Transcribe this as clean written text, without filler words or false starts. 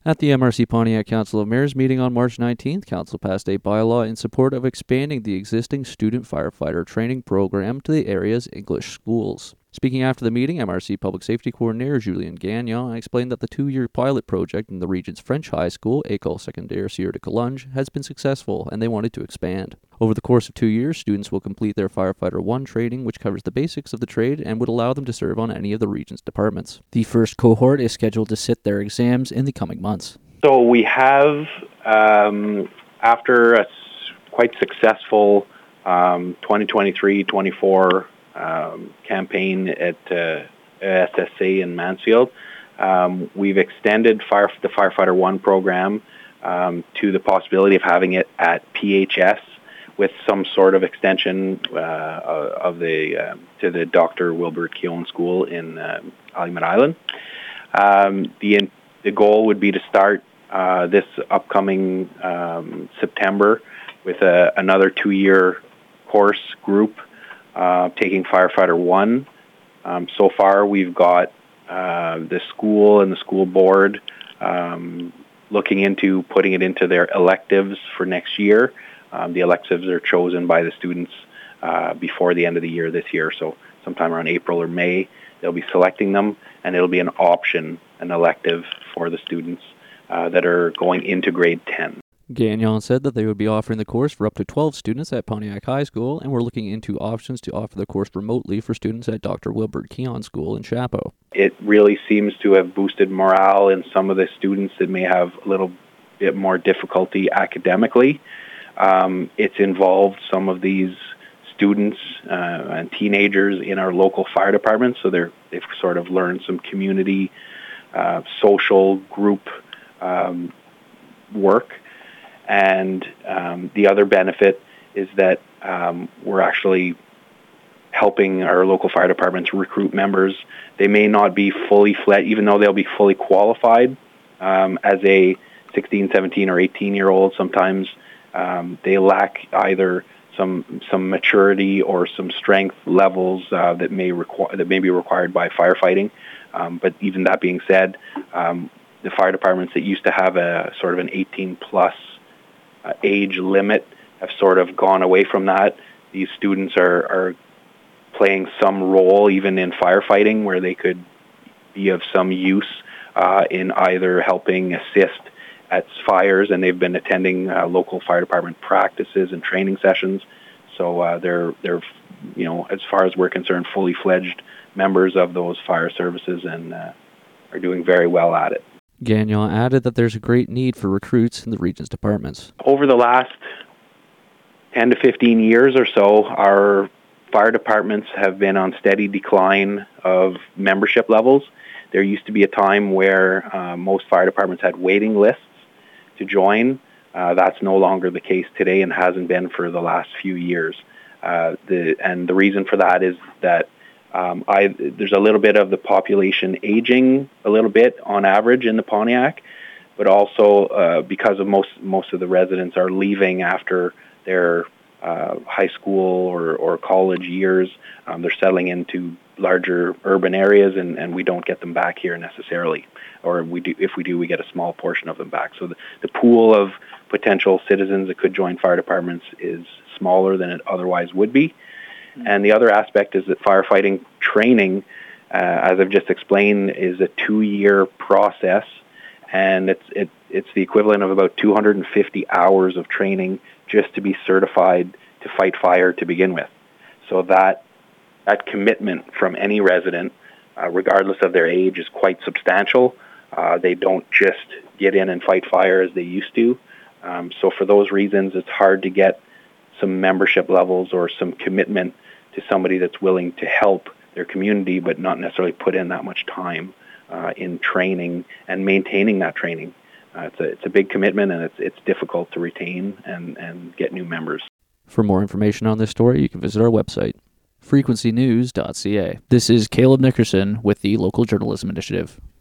At the MRC Pontiac Council of Mayors meeting on March 19th, Council passed a bylaw in support of expanding the existing student firefighter training program to the area's English schools. Speaking after the meeting, MRC Public Safety Coordinator Julien Gagnon explained that the 2-year pilot project in the region's French high school, École Secondaire Sieur de Collonges, has been successful and they wanted to expand. Over the course of 2 years, students will complete their Firefighter 1 training, which covers the basics of the trade and would allow them to serve on any of the region's departments. The first cohort is scheduled to sit their exams in the coming months. So we have, after a quite successful 2023-24 campaign at SSA in Mansfield, we've extended the Firefighter 1 program to the possibility of having it at PHS with some sort of extension to the Dr. Wilbert Keown School in Calumet Island. The goal would be to start this upcoming September with another 2-year course group taking Firefighter 1. So far, we've got the school and the school board looking into putting it into their electives for next year. The electives are chosen by the students before the end of the year this year, so sometime around April or May, they'll be selecting them, and it'll be an option, an elective for the students that are going into grade 10. Gagnon said that they would be offering the course for up to 12 students at Pontiac High School and were looking into options to offer the course remotely for students at Dr. Wilbert Keown School in Chapeau. It really seems to have boosted morale in some of the students that may have a little bit more difficulty academically. It's involved some of these students and teenagers in our local fire department, so they've sort of learned some community, social group work. And the other benefit is that we're actually helping our local fire departments recruit members. They may not be fully fledged, even though they'll be fully qualified as a 16, 17, or 18-year-old. Sometimes they lack either some maturity or some strength levels that may be required by firefighting. But even that being said, the fire departments that used to have a sort of an 18-plus age limit have sort of gone away from that. These students are playing some role even in firefighting where they could be of some use in either helping assist at fires, and they've been attending local fire department practices and training sessions. So they're as far as we're concerned, fully fledged members of those fire services and are doing very well at it. Gagnon added that there's a great need for recruits in the region's departments. Over the last 10 to 15 years or so, our fire departments have been on steady decline of membership levels. There used to be a time where most fire departments had waiting lists to join. That's no longer the case today and hasn't been for the last few years. The reason for that is that there's a little bit of the population aging a little bit on average in the Pontiac, but also because of most of the residents are leaving after their high school or college years. They're settling into larger urban areas, and we don't get them back here necessarily. Or if we do, we get a small portion of them back. So the pool of potential citizens that could join fire departments is smaller than it otherwise would be. And the other aspect is that firefighting training, as I've just explained, is a 2-year process, and it's the equivalent of about 250 hours of training just to be certified to fight fire to begin with. So that commitment from any resident, regardless of their age, is quite substantial. They don't just get in and fight fire as they used to. So for those reasons, it's hard to get some membership levels or some commitment to somebody that's willing to help their community but not necessarily put in that much time in training and maintaining that training. It's a big commitment, and it's difficult to retain and get new members. For more information on this story, you can visit our website, frequencynews.ca. This is Caleb Nickerson with the Local Journalism Initiative.